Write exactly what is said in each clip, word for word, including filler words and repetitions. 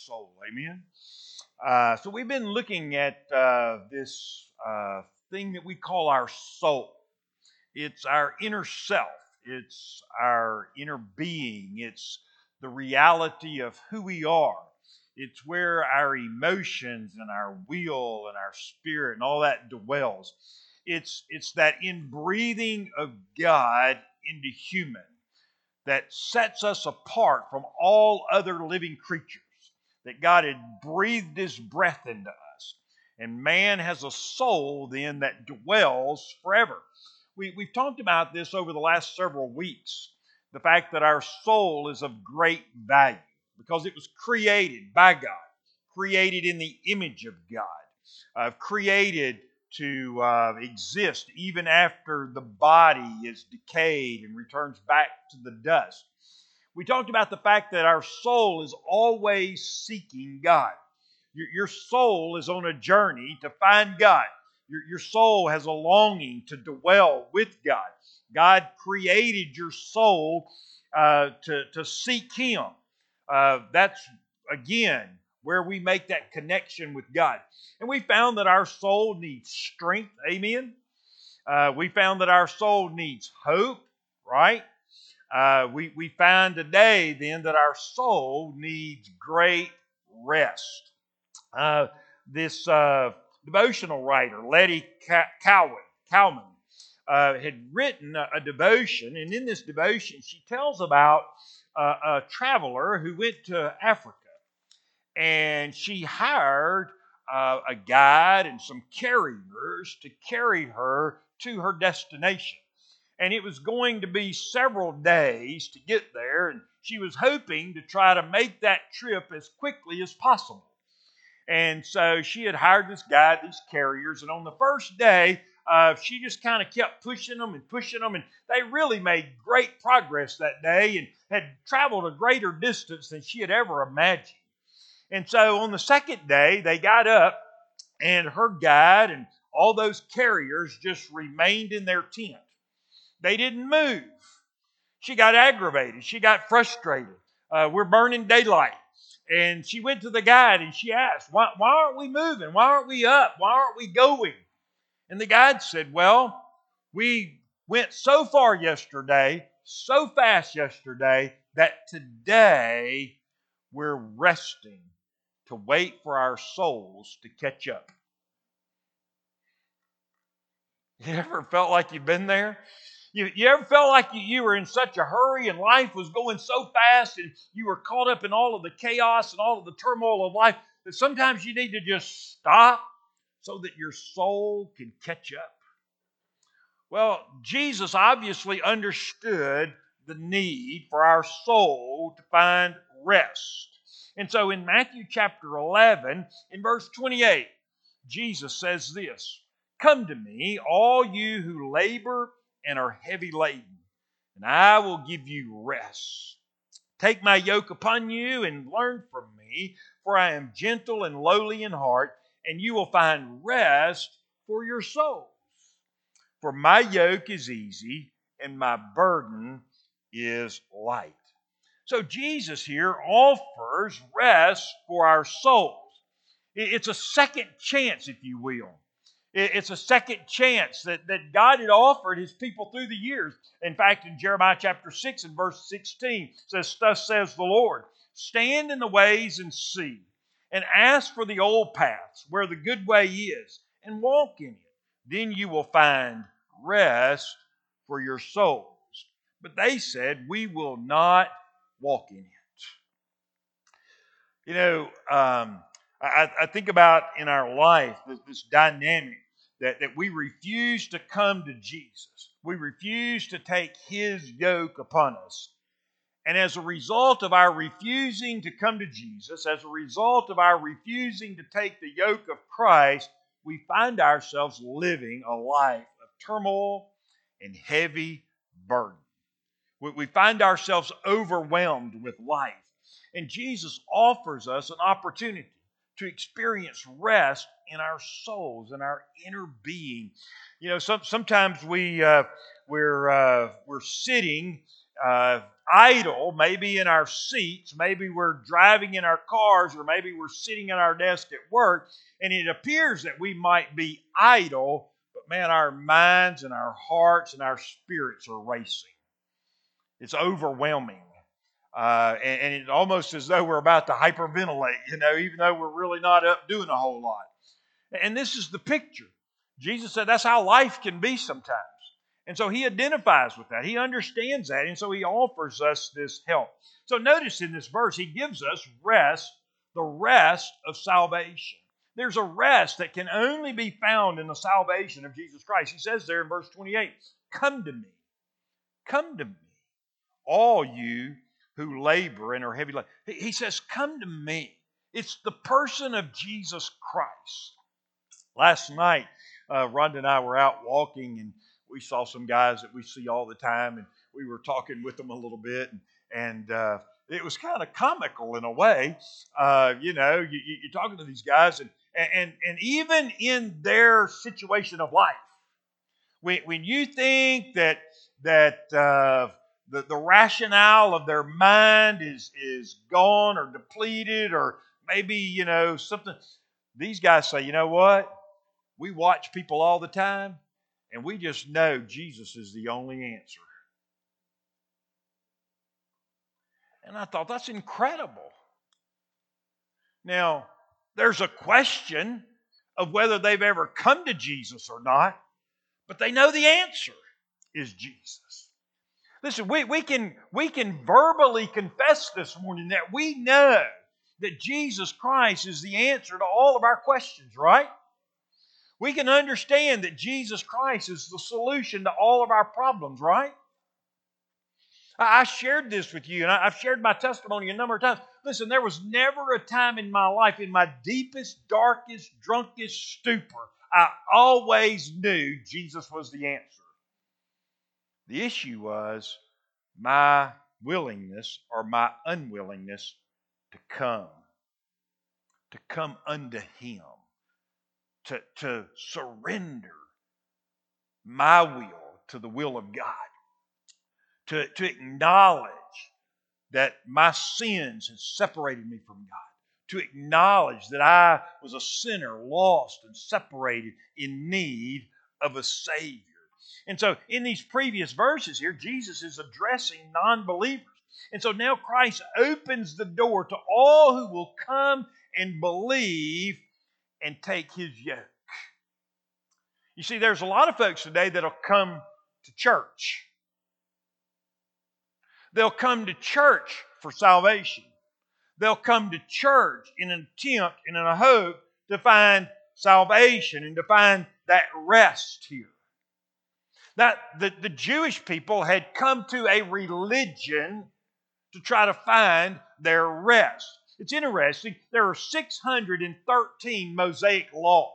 soul. Amen. Uh, so we've been looking at uh, this uh, thing that we call our soul. It's our inner self. It's our inner being. It's the reality of who we are. It's where our emotions and our will and our spirit and all that dwells. It's, it's that inbreathing of God into human that sets us apart from all other living creatures. That God had breathed His breath into us. And man has a soul then that dwells forever. We, we've talked about this over the last several weeks. The fact that our soul is of great value because it was created by God, created in the image of God, uh, created to uh, exist even after the body is decayed and returns back to the dust. We talked about the fact that our soul is always seeking God. Your, your soul is on a journey to find God. Your, your soul has a longing to dwell with God. God created your soul uh, to, to seek Him. Uh, that's, again, where we make that connection with God. And we found that our soul needs strength. Amen. Uh, we found that our soul needs hope, right? Uh, we, we find today then that our soul needs great rest. Uh, this uh, devotional writer, Letty Cowan, Cowman, uh, had written a, a devotion, and in this devotion she tells about uh, a traveler who went to Africa, and she hired uh, a guide and some carriers to carry her to her destination. And it was going to be several days to get there, and she was hoping to try to make that trip as quickly as possible. And so she had hired this guy, these carriers, and on the first day, uh, she just kind of kept pushing them and pushing them, and they really made great progress that day and had traveled a greater distance than she had ever imagined. And so on the second day, they got up, and her guide and all those carriers just remained in their tent. They didn't move. She got aggravated. She got frustrated. Uh, we're burning daylight. And she went to the guide and she asked, why, why aren't we moving? Why aren't we up? Why aren't we going? And the guide said, well, we went so far yesterday, so fast yesterday, that today we're resting to wait for our souls to catch up. You ever felt like you've been there? You, you ever felt like you, you were in such a hurry and life was going so fast and you were caught up in all of the chaos and all of the turmoil of life that sometimes you need to just stop so that your soul can catch up? Well, Jesus obviously understood the need for our soul to find rest. And so in Matthew chapter eleven, in verse twenty-eight, Jesus says this, "Come to me, all you who labor and are heavy laden, and I will give you rest. Take my yoke upon you and learn from me, for I am gentle and lowly in heart, and you will find rest for your souls. For my yoke is easy and my burden is light." So Jesus here offers rest for our souls. It's a second chance, if you will. It's a second chance that, that God had offered His people through the years. In fact, in Jeremiah chapter six and verse sixteen, it says, "Thus says the Lord, stand in the ways and see, and ask for the old paths where the good way is, and walk in it. Then you will find rest for your souls." But they said, "We will not walk in it." You know, um, I, I think about in our life this, this dynamic that, that we refuse to come to Jesus. We refuse to take His yoke upon us. And as a result of our refusing to come to Jesus, as a result of our refusing to take the yoke of Christ, we find ourselves living a life of turmoil and heavy burden. We, we find ourselves overwhelmed with life. And Jesus offers us an opportunity to experience rest in our souls and our inner being. You know, some, sometimes we uh, we're uh, we're sitting uh, idle, maybe in our seats, maybe we're driving in our cars, or maybe we're sitting at our desk at work, and it appears that we might be idle, but man, our minds and our hearts and our spirits are racing. It's overwhelming. Uh, and, and it's almost as though we're about to hyperventilate, you know, even though we're really not up doing a whole lot. And this is the picture. Jesus said that's how life can be sometimes. And so he identifies with that. He understands that. And so he offers us this help. So notice in this verse, he gives us rest, the rest of salvation. There's a rest that can only be found in the salvation of Jesus Christ. He says there in verse twenty-eight, come to me. Come to me, all you who labor and are heavy laden. He says, come to me. It's the person of Jesus Christ. Last night, uh, Rhonda and I were out walking, and we saw some guys that we see all the time, and we were talking with them a little bit, and, and uh, it was kind of comical in a way. Uh, you know, you, you, you're talking to these guys, and, and, and even in their situation of life, when, when you think that, that uh, the, the rationale of their mind is, is gone or depleted, or maybe, you know, something, these guys say, you know what? We watch people all the time, and we just know Jesus is the only answer. And I thought, that's incredible. Now, there's a question of whether they've ever come to Jesus or not, but they know the answer is Jesus. Listen, we, we, can, we can verbally confess this morning that we know that Jesus Christ is the answer to all of our questions, right? We can understand that Jesus Christ is the solution to all of our problems, right? I shared this with you, and I've shared my testimony a number of times. Listen, there was never a time in my life, in my deepest, darkest, drunkest stupor, I always knew Jesus was the answer. The issue was my willingness or my unwillingness to come, to come unto Him, to, to surrender my will to the will of God, to, to acknowledge that my sins had separated me from God, to acknowledge that I was a sinner, lost and separated in need of a Savior. And so in these previous verses here, Jesus is addressing non-believers. And so now Christ opens the door to all who will come and believe and take His yoke. You see, there's a lot of folks today that'll come to church. They'll come to church for salvation. They'll come to church in an attempt and in a hope to find salvation and to find that rest here. That the, the Jewish people had come to a religion to try to find their rest. It's interesting, there are six hundred thirteen Mosaic laws.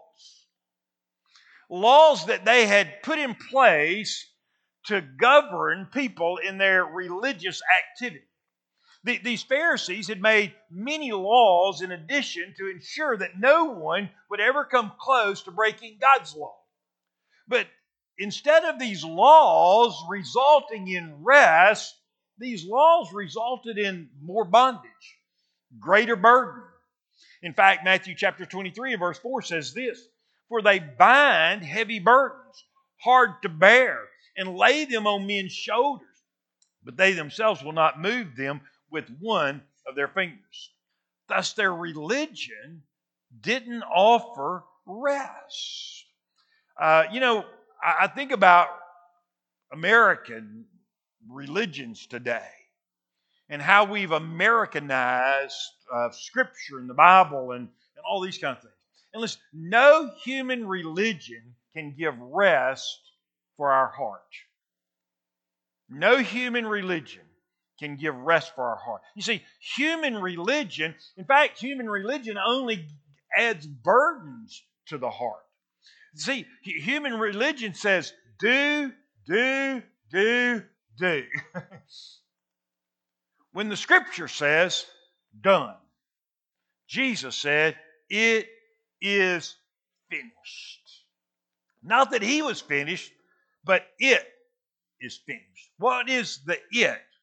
Laws that they had put in place to govern people in their religious activity. The, these Pharisees had made many laws in addition to ensure that no one would ever come close to breaking God's law. But instead of these laws resulting in rest, these laws resulted in more bondage, greater burden. In fact, Matthew chapter twenty-three and verse four says this, for they bind heavy burdens, hard to bear, and lay them on men's shoulders, but they themselves will not move them with one of their fingers. Thus their religion didn't offer rest. Uh, you know, I, I think about American religions today and how we've Americanized uh, Scripture and the Bible and, and all these kind of things. And listen, no human religion can give rest for our heart. No human religion can give rest for our heart. You see, human religion, in fact, human religion only adds burdens to the heart. See, human religion says, do, do, do, do. When the Scripture says, done. Jesus said, it is finished. Not that He was finished, but it is finished. What is the it?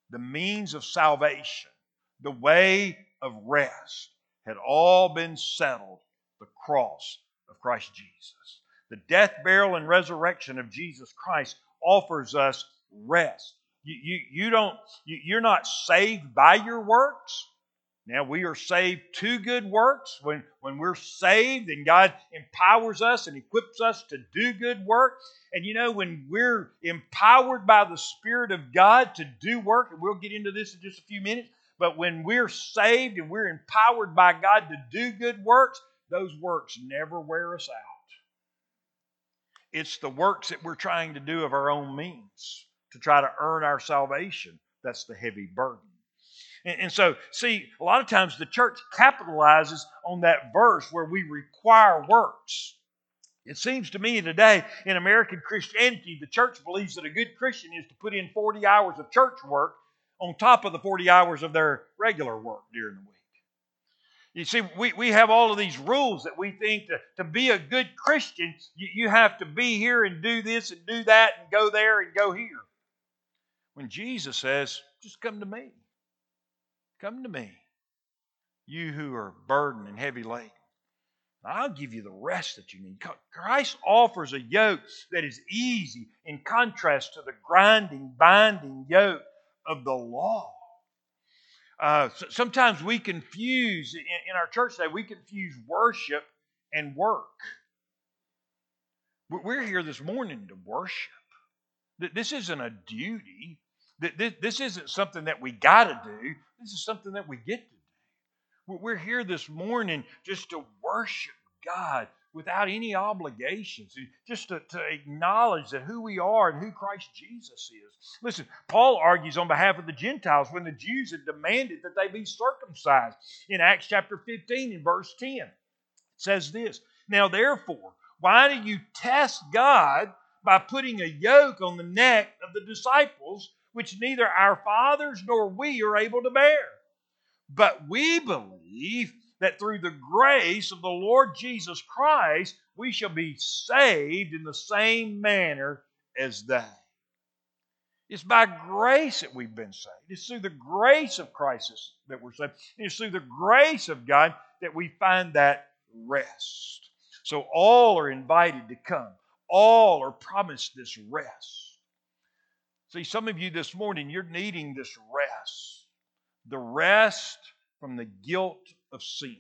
the means of salvation, the way of rest, had all been settled at the cross of Christ Jesus. The death, burial, and resurrection of Jesus Christ offers us rest. You, you, you don't, you, you're not saved by your works. Now, we are saved to good works. When, when we're saved and God empowers us and equips us to do good work. And you know, when we're empowered by the Spirit of God to do work, and we'll get into this in just a few minutes, but when we're saved and we're empowered by God to do good works, those works never wear us out. It's the works that we're trying to do of our own means to try to earn our salvation that's the heavy burden. And, and so, see, a lot of times the church capitalizes on that verse where we require works. It seems to me today in American Christianity, the church believes that a good Christian is to put in forty hours of church work on top of the forty hours of their regular work during the week. You see, we, we have all of these rules that we think to, to be a good Christian, you, you have to be here and do this and do that and go there and go here. When Jesus says, just come to me. Come to me, you who are burdened and heavy laden. I'll give you the rest that you need. Christ offers a yoke that is easy in contrast to the grinding, binding yoke of the law. Uh, so sometimes we confuse, in, in our church today, we confuse worship and work. We're here this morning to worship. This isn't a duty. This isn't something that we got to do. This is something that we get to do. We're here this morning just to worship God without any obligations, just to, to acknowledge that who we are and who Christ Jesus is. Listen, Paul argues on behalf of the Gentiles when the Jews had demanded that they be circumcised. In Acts chapter fifteen and verse ten, it says this, now therefore, why do you test God by putting a yoke on the neck of the disciples, which neither our fathers nor we are able to bear? But we believe that through the grace of the Lord Jesus Christ, we shall be saved in the same manner as they. It's by grace that we've been saved. It's through the grace of Christ that we're saved. It's through the grace of God that we find that rest. So all are invited to come. All are promised this rest. See, some of you this morning, you're needing this rest. The rest from the guilt of sin.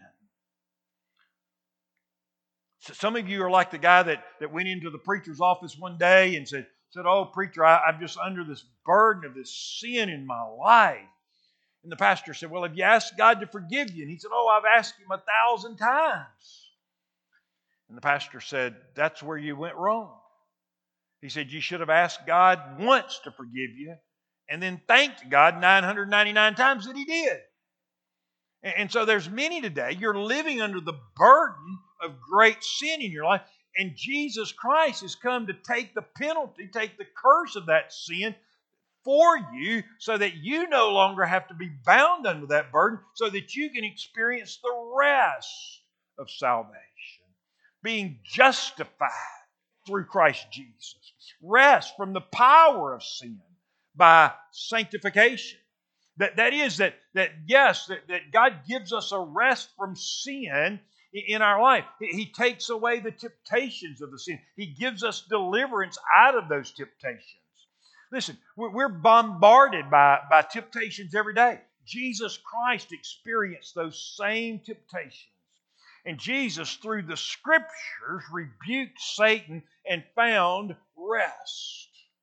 So some of you are like the guy that, that went into the preacher's office one day and said, said, oh, preacher, I, I'm just under this burden of this sin in my life. And the pastor said, well, have you asked God to forgive you? And he said, oh, I've asked him a thousand times. And the pastor said, that's where you went wrong. He said, you should have asked God once to forgive you and then thanked God nine hundred ninety-nine times that He did. And so there's many today, you're living under the burden of great sin in your life, and Jesus Christ has come to take the penalty, take the curse of that sin for you so that you no longer have to be bound under that burden, so that you can experience the rest of salvation, being justified through Christ Jesus. Rest from the power of sin by sanctification. That, that is that, that yes, that, that God gives us a rest from sin in our life. He takes away the temptations of the sin. He gives us deliverance out of those temptations. Listen, we're bombarded by, by temptations every day. Jesus Christ experienced those same temptations. And Jesus, through the Scriptures, rebuked Satan and found rest.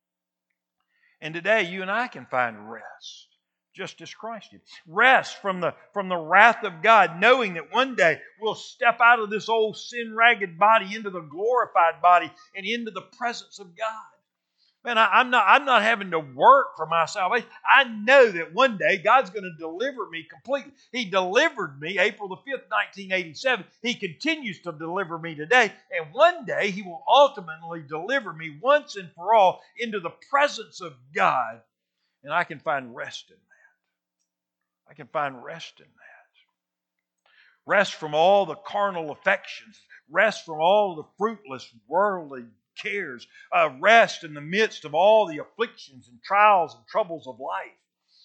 And today, you and I can find rest, just as Christ did. Rest from the, from the wrath of God, knowing that one day we'll step out of this old sin-ragged body into the glorified body and into the presence of God. Man, I, I'm not, I'm not having to work for my salvation. I know that one day God's going to deliver me completely. He delivered me April the fifth, nineteen eighty-seven. He continues to deliver me today. And one day He will ultimately deliver me once and for all into the presence of God. And I can find rest in that. I can find rest in that. Rest from all the carnal affections. Rest from all the fruitless worldly cares. Uh, rest in the midst of all the afflictions and trials and troubles of life.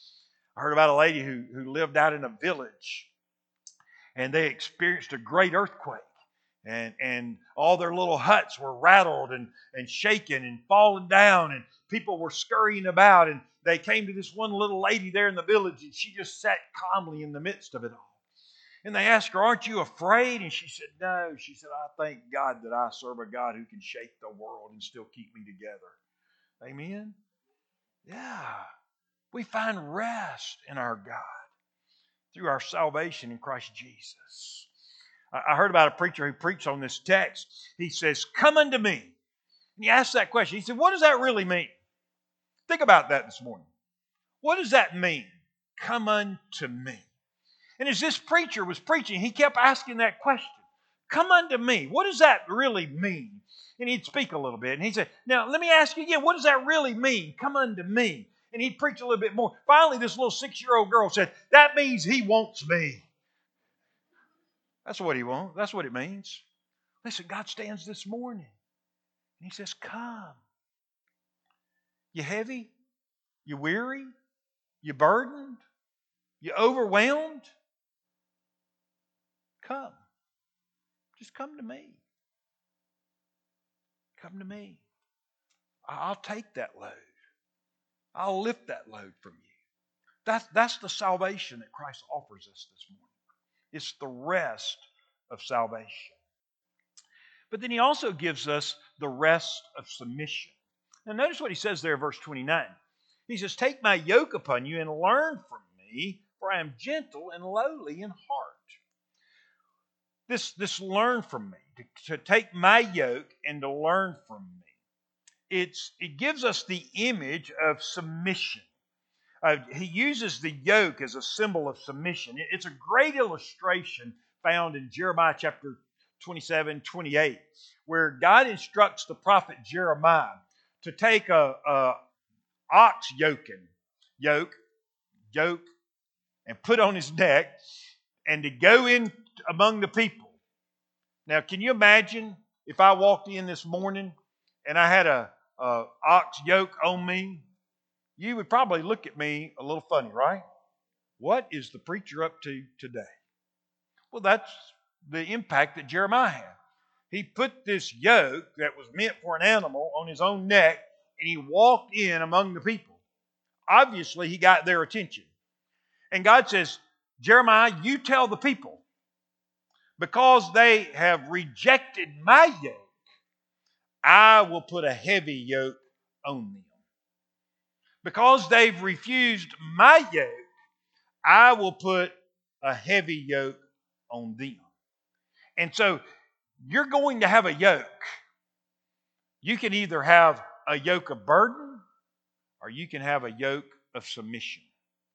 I heard about a lady who, who lived out in a village, and they experienced a great earthquake. And, and all their little huts were rattled and, and shaken and falling down, and people were scurrying about. And they came to this one little lady there in the village, and she just sat calmly in the midst of it all. And they asked her, "Aren't you afraid?" And she said, "No." She said, "I thank God that I serve a God who can shake the world and still keep me together." Amen? Yeah. We find rest in our God through our salvation in Christ Jesus. I heard about a preacher who preached on this text. He says, "Come unto me." And he asked that question. He said, what does that really mean? Think about that this morning. What does that mean? Come unto me. And as this preacher was preaching, he kept asking that question. Come unto me. What does that really mean? And he'd speak a little bit. And he'd say, now, let me ask you again, what does that really mean? Come unto me. And he'd preach a little bit more. Finally, this little six-year-old girl said, that means he wants me. That's what he wants. That's what it means. Listen, God stands this morning. And he says, come. You heavy? You weary? You burdened? You overwhelmed? Come. Just come to me. Come to me. I'll take that load. I'll lift that load from you. That's, that's the salvation that Christ offers us this morning. It's the rest of salvation. But then he also gives us the rest of submission. Now notice what he says there in verse twenty-nine. He says, take my yoke upon you and learn from me, for I am gentle and lowly in heart. This, this learn from me, to, to take my yoke and to learn from me. It's, it gives us the image of submission. Uh, he uses the yoke as a symbol of submission. It, it's a great illustration found in Jeremiah chapter twenty-seven, twenty-eight, where God instructs the prophet Jeremiah to take a, a ox yoking, yoke, yoke, and put on his neck, and to go in among the people. Now, can you imagine if I walked in this morning and I had a, a ox yoke on me? You would probably look at me a little funny, right? What is the preacher up to today? Well, that's the impact that Jeremiah had. He put this yoke that was meant for an animal on his own neck, and he walked in among the people. Obviously, he got their attention. And God says, Jeremiah, you tell the people, because they have rejected my yoke, I will put a heavy yoke on them. Because they've refused my yoke, I will put a heavy yoke on them. And so you're going to have a yoke. You can either have a yoke of burden or you can have a yoke of submission.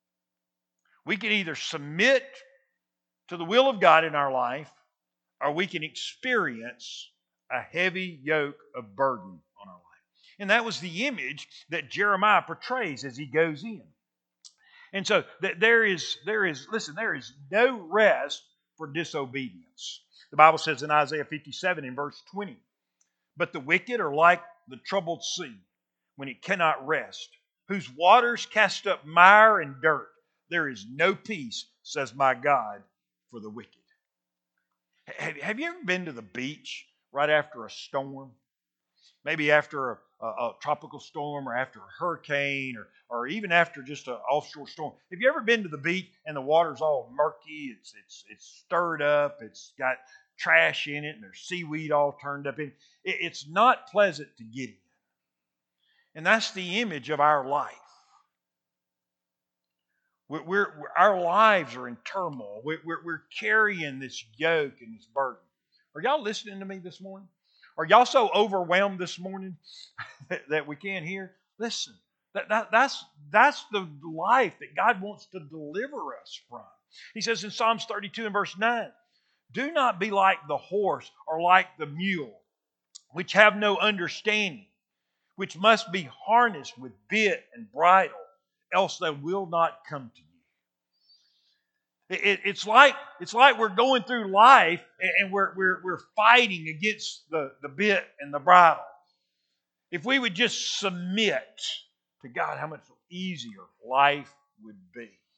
We can either submit to the will of God in our life or we can experience a heavy yoke of burden on our life. And that was the image that Jeremiah portrays as he goes in. And so there is, there is, listen, there is no rest for disobedience. The Bible says in Isaiah fifty-seven in verse twenty, but the wicked are like the troubled sea when it cannot rest, whose waters cast up mire and dirt. There is no peace, says my God, for the wicked. Have you ever been to the beach right after a storm? Maybe after a, a, a tropical storm or after a hurricane or, or even after just an offshore storm. Have you ever been to the beach and the water's all murky? It's, it's, it's stirred up. It's got trash in it and there's seaweed all turned up in it. It's not pleasant to get in. And that's the image of our life. We're, we're, our lives are in turmoil. We're, we're, we're carrying this yoke and this burden. Are y'all listening to me this morning? Are y'all so overwhelmed this morning that we can't hear? Listen, that, that, that's, that's the life that God wants to deliver us from. He says in Psalms thirty-two and verse nine, do not be like the horse or like the mule, which have no understanding, which must be harnessed with bit and bridle, else they will not come to you. It, it's like it's like we're going through life and we're we're we're fighting against the, the bit and the bridle. If we would just submit to God, how much easier life would be.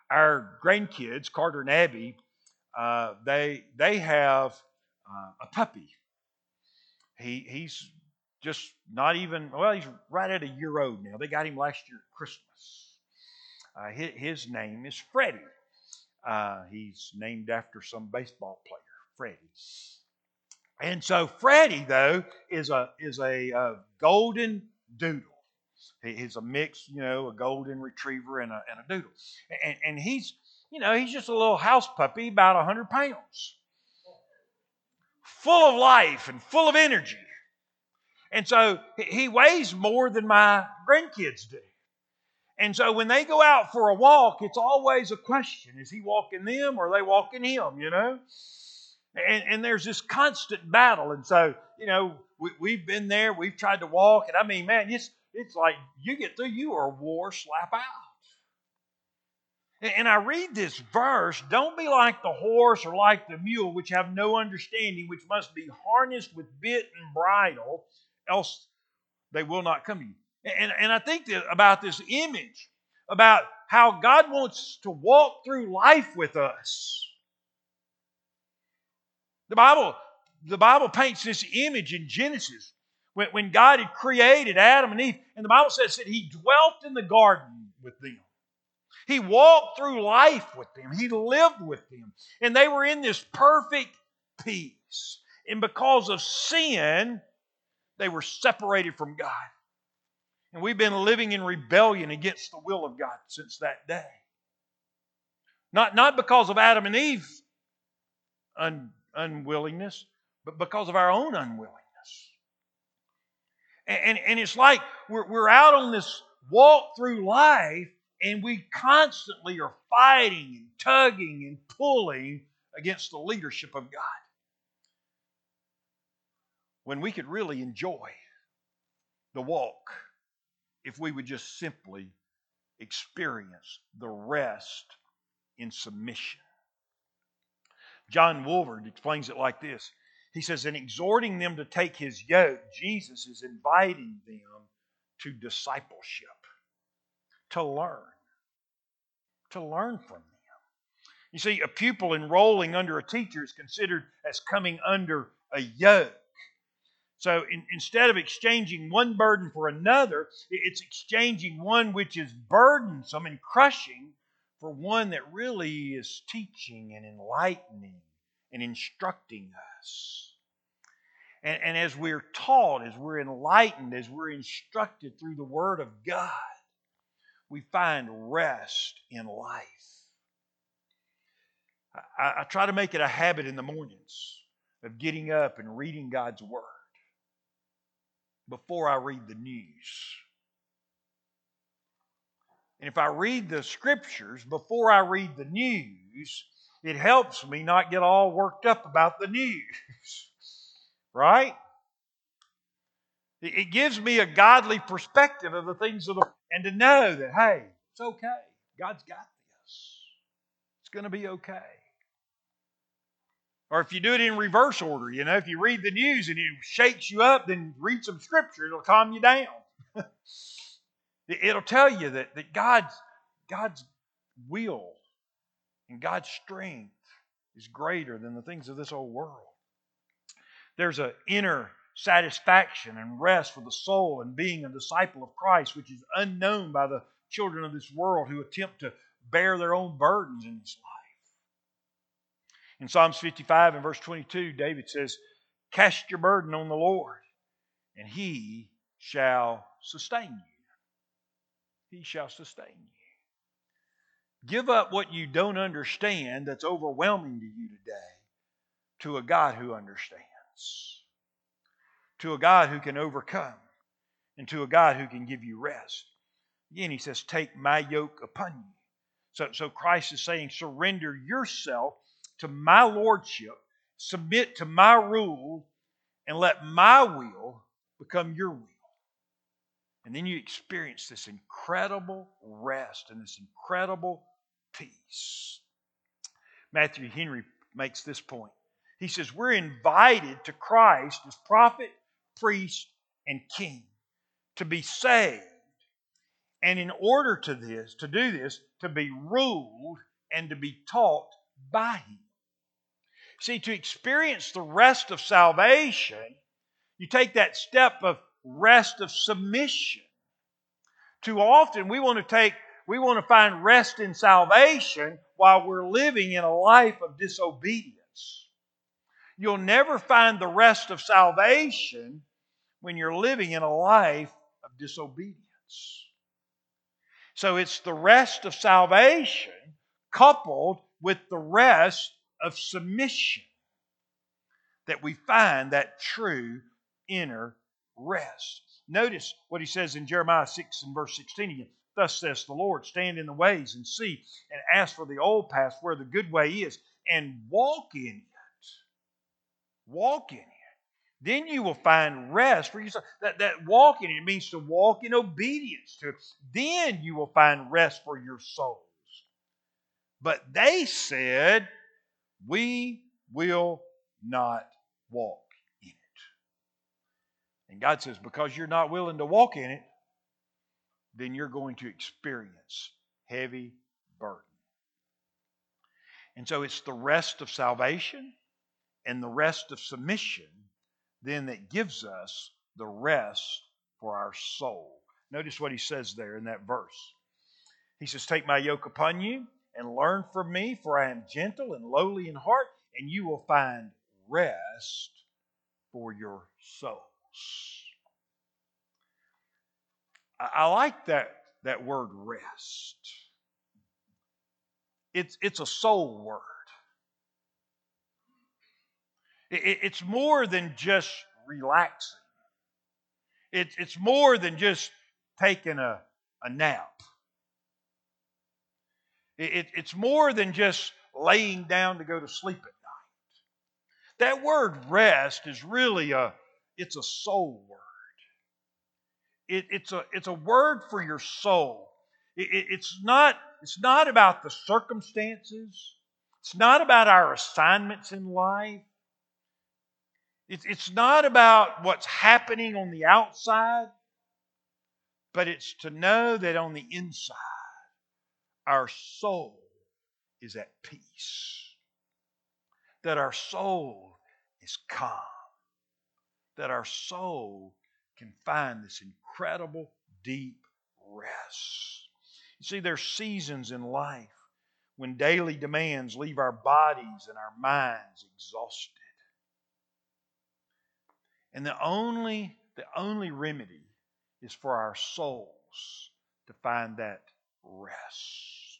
our grandkids, Carter and Abby, uh, they they have uh, a puppy. He he's just not even well. He's right at a year old now. They got him last year at Christmas. Uh, his, his name is Freddie. Uh, he's named after some baseball player, Freddie. And so Freddie, though, is a is a, uh golden doodle. He, he's a mix, you know, a golden retriever and a and a doodle. And, and he's, you know, he's just a little house puppy, about a hundred pounds, full of life and full of energy. And so he weighs more than my grandkids do. And so when they go out for a walk, it's always a question: is he walking them or are they walking him? You know. And, and there's this constant battle. And so, you know, we, we've been there. We've tried to walk. And I mean, man, it's, it's like you get through, you are wore slap out. And, and I read this verse, don't be like the horse or like the mule, which have no understanding, which must be harnessed with bit and bridle, else they will not come to you. And, and I think that about this image, about how God wants to walk through life with us. The Bible, the Bible paints this image in Genesis when, when God had created Adam and Eve. And the Bible says that He dwelt in the garden with them. He walked through life with them. He lived with them. And they were in this perfect peace. And because of sin, they were separated from God. And we've been living in rebellion against the will of God since that day. Not, not because of Adam and Eve's un, unwillingness, but because of our own unwillingness. And, and, and it's like we're, we're out on this walk through life, and we constantly are fighting and tugging and pulling against the leadership of God, when we could really enjoy the walk if we would just simply experience the rest in submission. John Woolvard explains it like this. He says, in exhorting them to take His yoke, Jesus is inviting them to discipleship, to learn, to learn from them. You see, a pupil enrolling under a teacher is considered as coming under a yoke. So in, instead of exchanging one burden for another, it's exchanging one which is burdensome and crushing for one that really is teaching and enlightening and instructing us. And, and as we're taught, as we're enlightened, as we're instructed through the Word of God, we find rest in life. I, I try to make it a habit in the mornings of getting up and reading God's Word before I read the news. And if I read the Scriptures before I read the news, it helps me not get all worked up about the news. Right? It gives me a godly perspective of the things of the world, and to know that, hey, it's okay. God's got this. It's going to be okay. Or if you do it in reverse order, you know, if you read the news and it shakes you up, then read some Scripture. It'll calm you down. It'll tell you that, that God's, God's will and God's strength is greater than the things of this old world. There's an inner satisfaction and rest for the soul in being a disciple of Christ, which is unknown by the children of this world who attempt to bear their own burdens in this life. In Psalms fifty-five and verse twenty-two, David says, cast your burden on the Lord, and He shall sustain you. He shall sustain you. Give up what you don't understand that's overwhelming to you today to a God who understands, to a God who can overcome, and to a God who can give you rest. Again, He says, take my yoke upon you. So, so Christ is saying, surrender yourself to my lordship, submit to my rule, and let my will become your will. And then you experience this incredible rest and this incredible peace. Matthew Henry makes this point. He says, we're invited to Christ as prophet, priest, and king to be saved And in order to this, to do this, to be ruled and to be taught by Him. See, to experience the rest of salvation, you take that step of rest of submission. Too often we want to take, we want to find rest in salvation while we're living in a life of disobedience. You'll never find the rest of salvation when you're living in a life of disobedience. So it's the rest of salvation coupled with the rest of submission that we find that true inner rest. Notice what he says in Jeremiah six and verse sixteen again. Thus says the Lord, stand in the ways and see, and ask for the old path where the good way is, and walk in it. Walk in it. Then you will find rest for yourself. That, that walk in it means to walk in obedience to it. Then you will find rest for your souls. But they said, we will not walk in it. And God says, because you're not willing to walk in it, then you're going to experience heavy burden. And so it's the rest of salvation and the rest of submission then that gives us the rest for our soul. Notice what he says there in that verse. He says, take my yoke upon you and learn from me, for I am gentle and lowly in heart, and you will find rest for your souls. I, I like that, that word rest. It's, it's a soul word. It, it's more than just relaxing. It, it's more than just taking a, a nap. It, it, it's more than just laying down to go to sleep at night. That word rest is really a, it's a soul word. It, it's a, it's a word for your soul. It, it, it's not, it's not about the circumstances. It's not about our assignments in life. It's, it's not about what's happening on the outside, but it's to know that on the inside, our soul is at peace. That our soul is calm. That our soul can find this incredible, deep rest. You see, there's seasons in life when daily demands leave our bodies and our minds exhausted. And the only, the only remedy is for our souls to find that rest.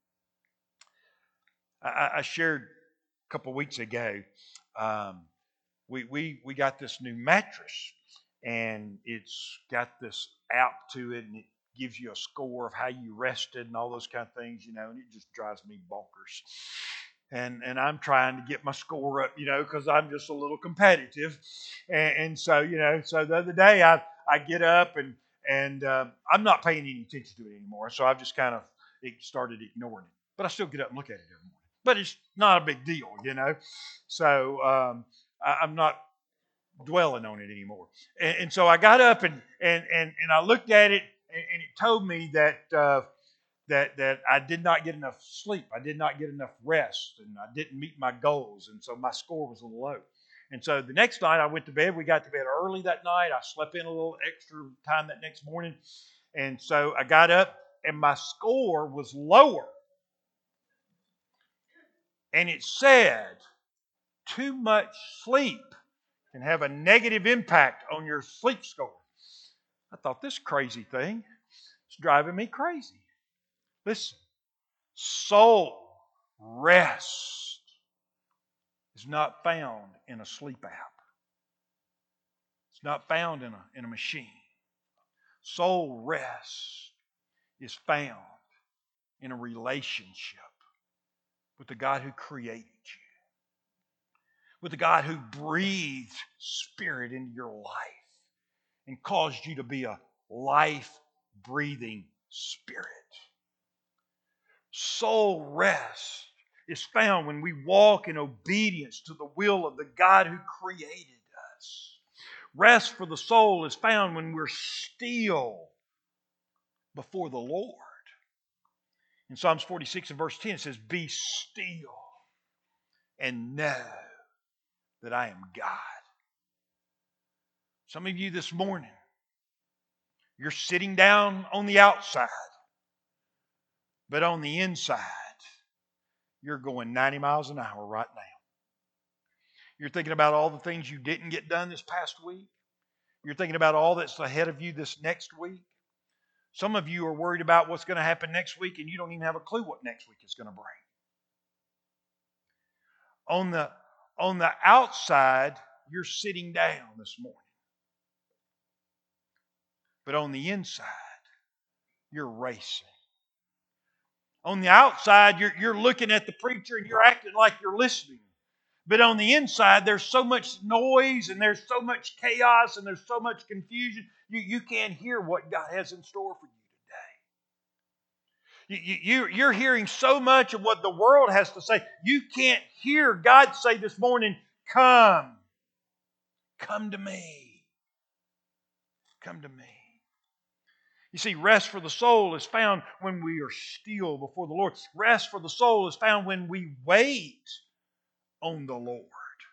I, I shared a couple weeks ago, um, we, we, we got this new mattress, and it's got this app to it, and it gives you a score of how you rested and all those kind of things, you know, and it just drives me bonkers. And and I'm trying to get my score up, you know, because I'm just a little competitive. And, and so, you know, so the other day I I get up and and uh, I'm not paying any attention to it anymore. So I've just kind of started ignoring it. But I still get up and look at it every morning. But it's not a big deal, you know. So um, I, I'm not dwelling on it anymore. And, and so I got up and and and, and I looked at it, and, and it told me that. Uh, That, that I did not get enough sleep. I did not get enough rest, and I didn't meet my goals, and so my score was a little low. And so the next night I went to bed. We got to bed early that night. I slept in a little extra time that next morning. And so I got up, and my score was lower. And it said, too much sleep can have a negative impact on your sleep score. I thought, this crazy thing is driving me crazy. Listen, soul rest is not found in a sleep app. It's not found in a, in a machine. Soul rest is found in a relationship with the God who created you, with the God who breathed spirit into your life and caused you to be a life-breathing spirit. Soul rest is found when we walk in obedience to the will of the God who created us. Rest for the soul is found when we're still before the Lord. In Psalms forty-six and verse ten it says, be still and know that I am God. Some of you this morning, you're sitting down on the outside, but on the inside, you're going ninety miles an hour right now. You're thinking about all the things you didn't get done this past week. You're thinking about all that's ahead of you this next week. Some of you are worried about what's going to happen next week, and you don't even have a clue what next week is going to bring. On the, on the outside, you're sitting down this morning. But on the inside, you're racing. On the outside, you're, you're looking at the preacher and you're acting like you're listening. But on the inside, there's so much noise and there's so much chaos and there's so much confusion. You, you can't hear what God has in store for you today. You, you, you're hearing so much of what the world has to say. You can't hear God say this morning, come. Come to me. Come to me. You see, rest for the soul is found when we are still before the Lord. Rest for the soul is found when we wait on the Lord.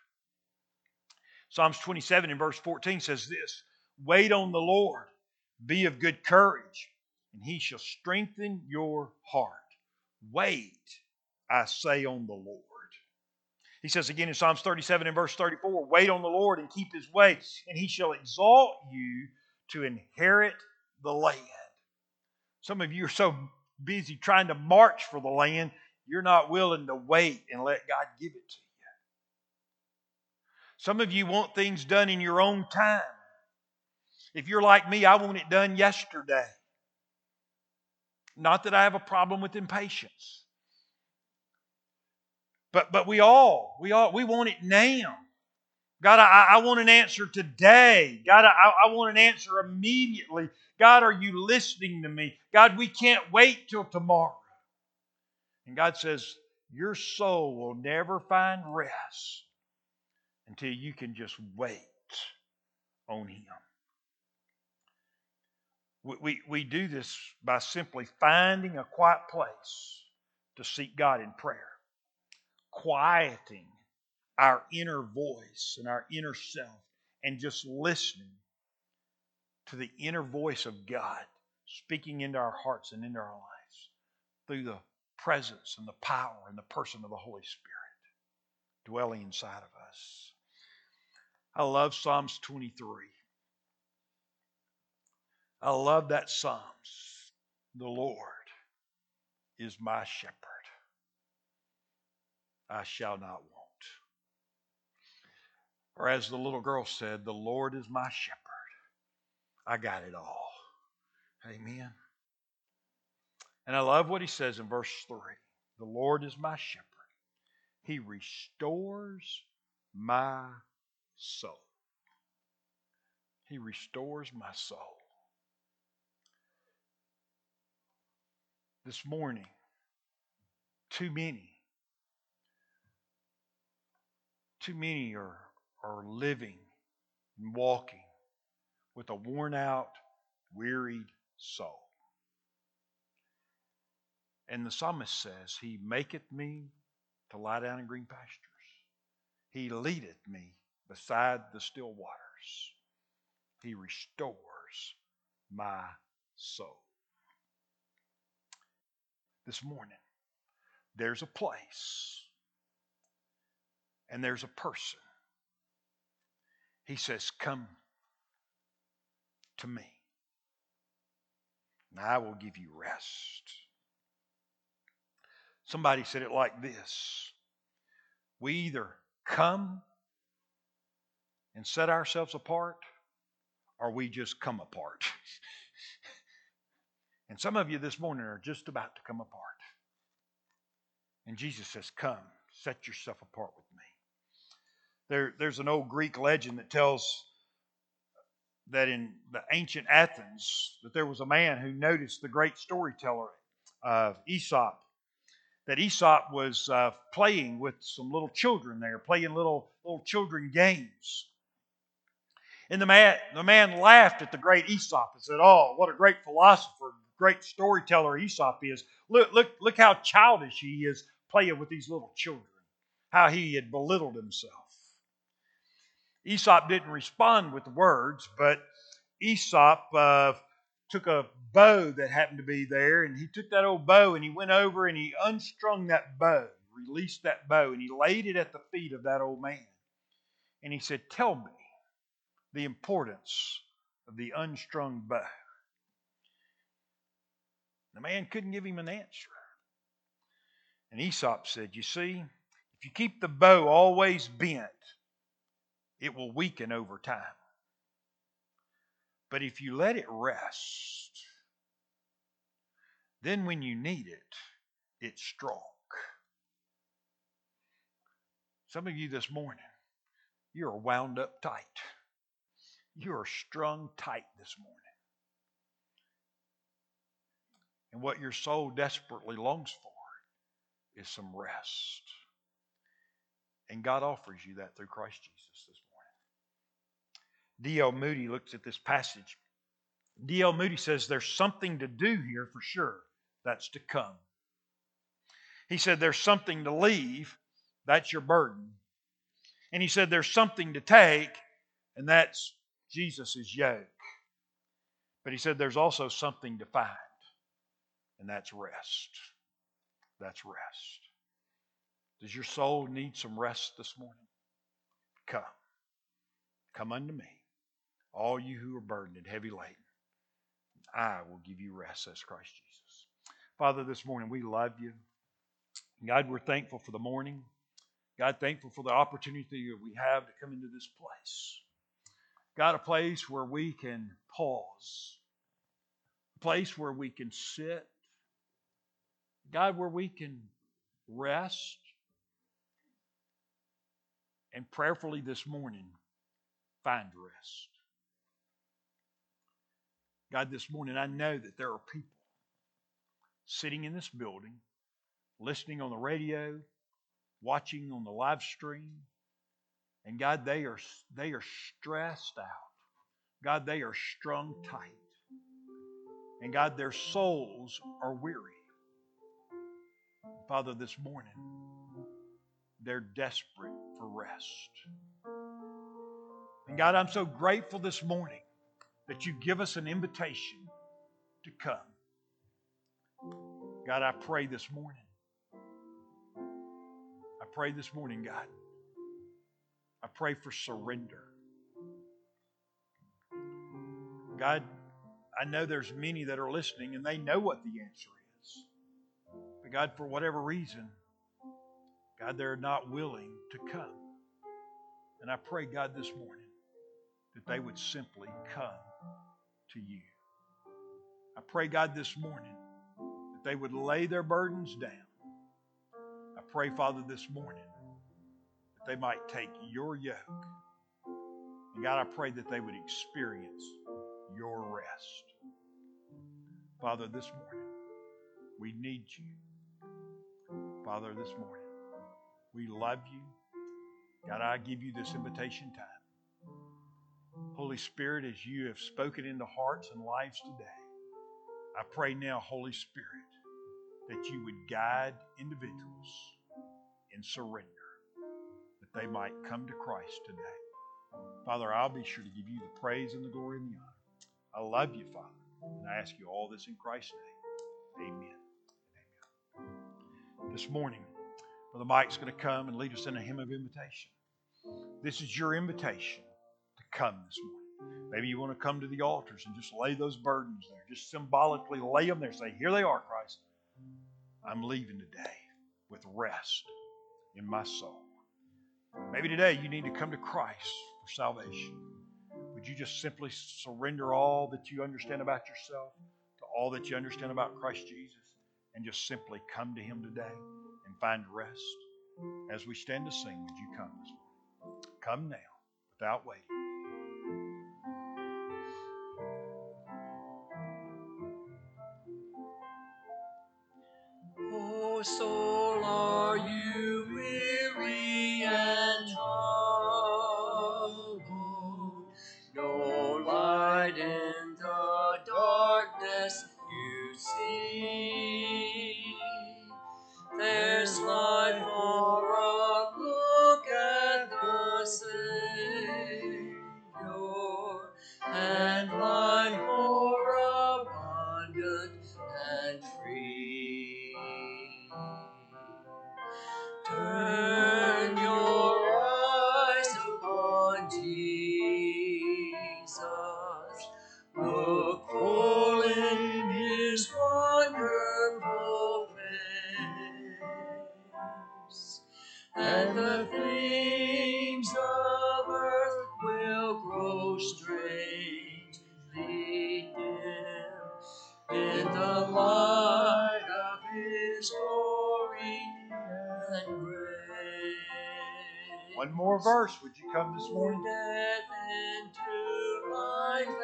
Psalms twenty-seven and verse fourteen says this, wait on the Lord, be of good courage, and He shall strengthen your heart. Wait, I say, on the Lord. He says again in Psalms thirty-seven and verse thirty-four, wait on the Lord and keep His way, and He shall exalt you to inherit the land. Some of you are so busy trying to march for the land, you're not willing to wait and let God give it to you. Some of you want things done in your own time. If you're like me, I want it done yesterday. Not that I have a problem with impatience. But but we all, we all, we want it now. God, I, I want an answer today. God, I, I want an answer immediately. God, are you listening to me? God, we can't wait till tomorrow. And God says, your soul will never find rest until you can just wait on Him. We, we, we do this by simply finding a quiet place to seek God in prayer, quieting our inner voice and our inner self, and just listening to the inner voice of God speaking into our hearts and into our lives through the presence and the power and the person of the Holy Spirit dwelling inside of us. I love Psalms twenty-three. I love that Psalms. The Lord is my shepherd. I shall not want. Or as the little girl said, the Lord is my shepherd. I got it all. Amen. And I love what he says in verse three. The Lord is my shepherd. He restores my soul. He restores my soul. This morning, too many, too many are, are living and walking with a worn out, wearied soul. And the psalmist says, He maketh me to lie down in green pastures. He leadeth me beside the still waters. He restores my soul. This morning, there's a place and there's a person. He says, come to me, and I will give you rest. Somebody said it like this. We either come and set ourselves apart, or we just come apart. And some of you this morning are just about to come apart. And Jesus says, come, set yourself apart with me. There, there's an old Greek legend that tells that in the ancient Athens, that there was a man who noticed the great storyteller of Aesop, that Aesop was uh, playing with some little children there, playing little, little children games. And the man, the man laughed at the great Aesop and said, oh, what a great philosopher. great storyteller Aesop is. Look, look, look how childish he is playing with these little children. How he had belittled himself. Aesop didn't respond with words, but Aesop uh, took a bow that happened to be there, and he took that old bow and he went over and he unstrung that bow, released that bow, and he laid it at the feet of that old man. And he said, "Tell me the importance of the unstrung bow." The man couldn't give him an answer. And Aesop said, "You see, if you keep the bow always bent, it will weaken over time. But if you let it rest, then when you need it, it's strong." Some of you this morning, you are wound up tight. You are strung tight this morning. And what your soul desperately longs for is some rest. And God offers you that through Christ Jesus this morning. D L Moody looks at this passage. D L Moody says there's something to do here for sure. That's to come. He said there's something to leave. That's your burden. And he said there's something to take, and that's Jesus' yoke. But he said there's also something to find, and that's rest. That's rest. Does your soul need some rest this morning? Come. Come unto me, all you who are burdened and heavy laden. I will give you rest, says Christ Jesus. Father, this morning we love you. God, we're thankful for the morning. God, thankful for the opportunity that we have to come into this place. God, a place where we can pause. A place where we can sit. God, where we can rest. And prayerfully this morning, find rest. God, this morning I know that there are people sitting in this building, listening on the radio, watching on the live stream, and God, they are, they are stressed out. God, they are strung tight. And God, their souls are weary. Father, this morning, they're desperate for rest. And God, I'm so grateful this morning that you give us an invitation to come. God, I pray this morning. I pray this morning, God. I pray for surrender. God, I know there's many that are listening and they know what the answer is. But God, for whatever reason, God, they're not willing to come. And I pray, God, this morning that they would simply come to you. I pray, God, this morning that they would lay their burdens down. I pray, Father, this morning that they might take your yoke. And God, I pray that they would experience your rest. Father, this morning, we need you. Father, this morning, we love you. God, I give you this invitation time. Holy Spirit, as you have spoken into hearts and lives today, I pray now, Holy Spirit, that you would guide individuals in surrender, that they might come to Christ today. Father, I'll be sure to give you the praise and the glory and the honor. I love you, Father, and I ask you all this in Christ's name. Amen. Amen. This morning, Brother Mike's going to come and lead us in a hymn of invitation. This is your invitation to come this morning. Maybe you want to come to the altars and just lay those burdens there. Just symbolically lay them there. Say, here they are, Christ. I'm leaving today with rest in my soul. Maybe today you need to come to Christ for salvation. Would you just simply surrender all that you understand about yourself to all that you understand about Christ Jesus and just simply come to Him today and find rest? As we stand to sing, would you come this morning? Come now, without waiting. Oh, soul, are you weary and troubled? No light in the darkness you and the things of earth will grow strangely dim in the light of His glory and grace. One more verse. Would you come this morning? Death into life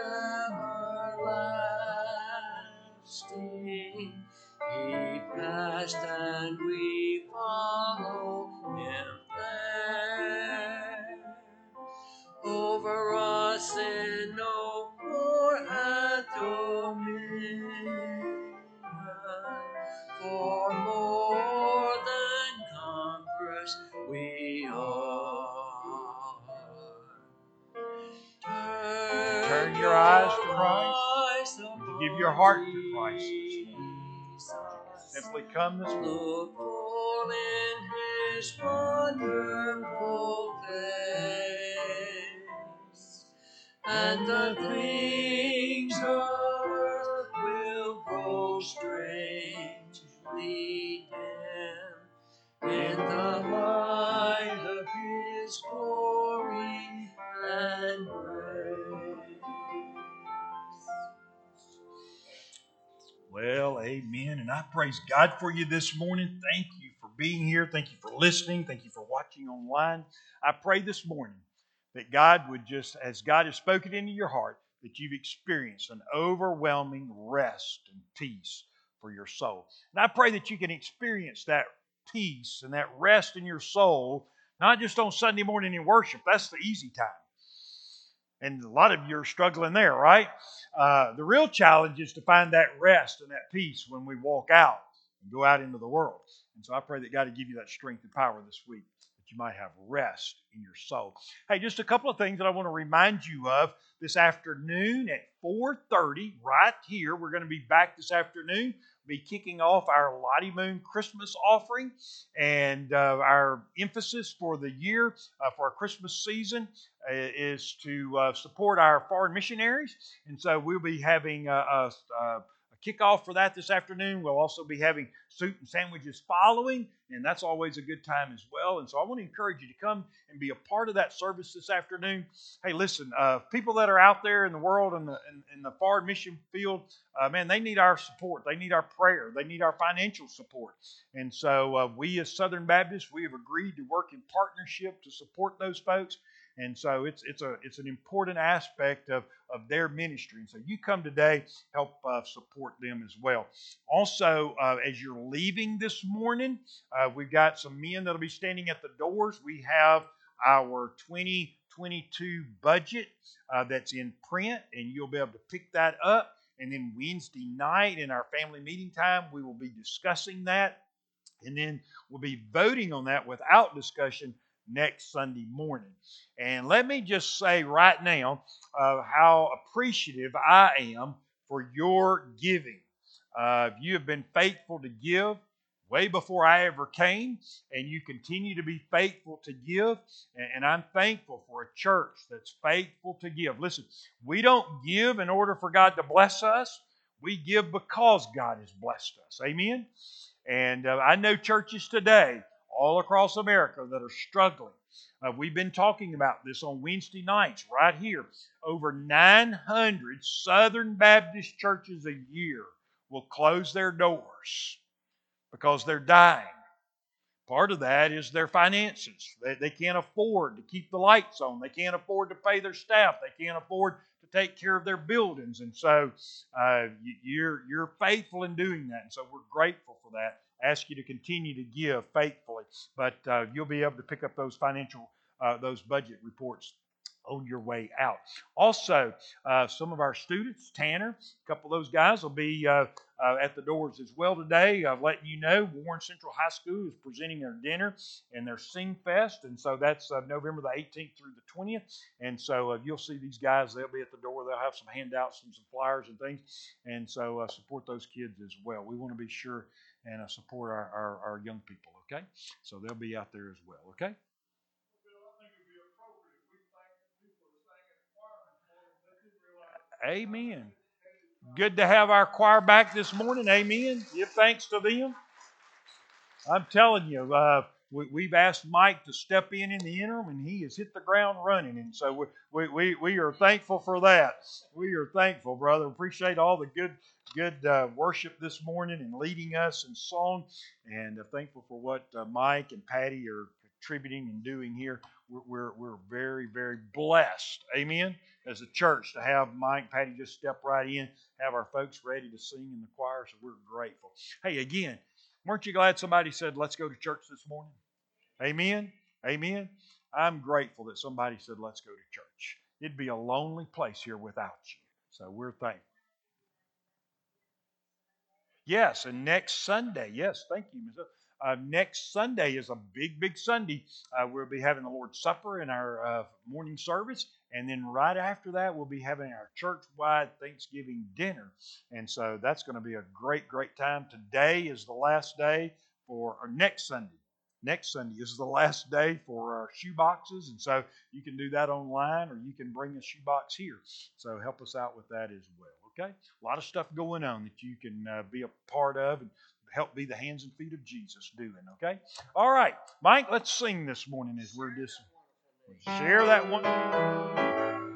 everlasting, He passed and we follow Him there. Over us sin no more hath dominion, for more than conquerors we are. Turn, Turn your eyes to Christ. To give your heart to Christ this morning. Simply come this morning. Look full in His wonderful face, and the things of earth will grow strangely dim in the light of His glory and grace. Well, amen. And I praise God for you this morning. Thank you for being here. Thank you for listening. Thank you for watching online. I pray this morning that God would just, as God has spoken into your heart, that you've experienced an overwhelming rest and peace for your soul. And I pray that you can experience that peace and that rest in your soul, not just on Sunday morning in worship. That's the easy time. And a lot of you are struggling there, right? Uh, the real challenge is to find that rest and that peace when we walk out and go out into the world. And so I pray that God will give you that strength and power this week, that you might have rest in your soul. Hey, just a couple of things that I want to remind you of this afternoon at four thirty, right here. We're going to be back this afternoon. Be kicking off our Lottie Moon Christmas offering, and uh, our emphasis for the year uh, for our Christmas season uh, is to uh, support our foreign missionaries, and so we'll be having a, a, a kickoff for that this afternoon. We'll also be having soup and sandwiches following, and that's always a good time as well. And so I want to encourage you to come and be a part of that service this afternoon. Hey, listen, uh, people that are out there in the world in the in, in the foreign mission field, uh, man, they need our support. They need our prayer. They need our financial support. And so uh, we as Southern Baptists, we have agreed to work in partnership to support those folks. And so it's it's a it's an important aspect of, of their ministry. And so you come today, help uh, support them as well. Also, uh, as you're leaving this morning, uh, we've got some men that'll be standing at the doors. We have our twenty twenty-two budget uh, that's in print, and you'll be able to pick that up. And then Wednesday night in our family meeting time, we will be discussing that. And then we'll be voting on that without discussion next Sunday morning. And let me just say right now uh, how appreciative I am for your giving. Uh, you have been faithful to give way before I ever came, and you continue to be faithful to give, and, and I'm thankful for a church that's faithful to give. Listen, we don't give in order for God to bless us. We give because God has blessed us. Amen? And uh, I know churches today all across America that are struggling. Uh, we've been talking about this on Wednesday nights right here. Over nine hundred Southern Baptist churches a year will close their doors because they're dying. Part of that is their finances. They, they can't afford to keep the lights on. They can't afford to pay their staff. They can't afford to take care of their buildings. And so uh, you're, you're faithful in doing that. And so we're grateful for that. I ask you to continue to give faithfully. But uh, you'll be able to pick up those financial, uh, those budget reports on your way out. Also, uh, some of our students, Tanner, a couple of those guys will be uh, uh, at the doors as well today. Uh, letting you know, Warren Central High School is presenting their dinner and their Sing Fest, and so that's uh, November the eighteenth through the twentieth. And so uh, you'll see these guys; they'll be at the door. They'll have some handouts and some flyers and things, and so uh, support those kids as well. We want to be sure and uh, support our, our, our young people. Okay, so they'll be out there as well. Okay. Amen. Good to have our choir back this morning. Amen. Give thanks to them. I'm telling you, uh, we, we've asked Mike to step in in the interim, and he has hit the ground running. And so we, we, we, we are thankful for that. We are thankful, brother. Appreciate all the good good uh, worship this morning and leading us in song. And uh, thankful for what uh, Mike and Patty are contributing and doing here. We're, we're, we're very, very blessed. Amen. As a church to have Mike and Patty just step right in, have our folks ready to sing in the choir. So we're grateful. Hey, again, weren't you glad somebody said, let's go to church this morning? Amen. Amen. I'm grateful that somebody said, let's go to church. It'd be a lonely place here without you. So we're thankful. Yes, and next Sunday, yes, thank you, Miz Uh, next Sunday is a big, big Sunday. Uh, we'll be having the Lord's Supper in our uh, morning service, and then right after that, we'll be having our church-wide Thanksgiving dinner. And so that's going to be a great, great time. Today is the last day for, or next Sunday. Next Sunday is the last day for our shoe boxes, and so you can do that online, or you can bring a shoe box here. So help us out with that as well. Okay, a lot of stuff going on that you can uh, be a part of and help be the hands and feet of Jesus doing. Okay, all right, Mike, let's sing this morning as we're just share that one.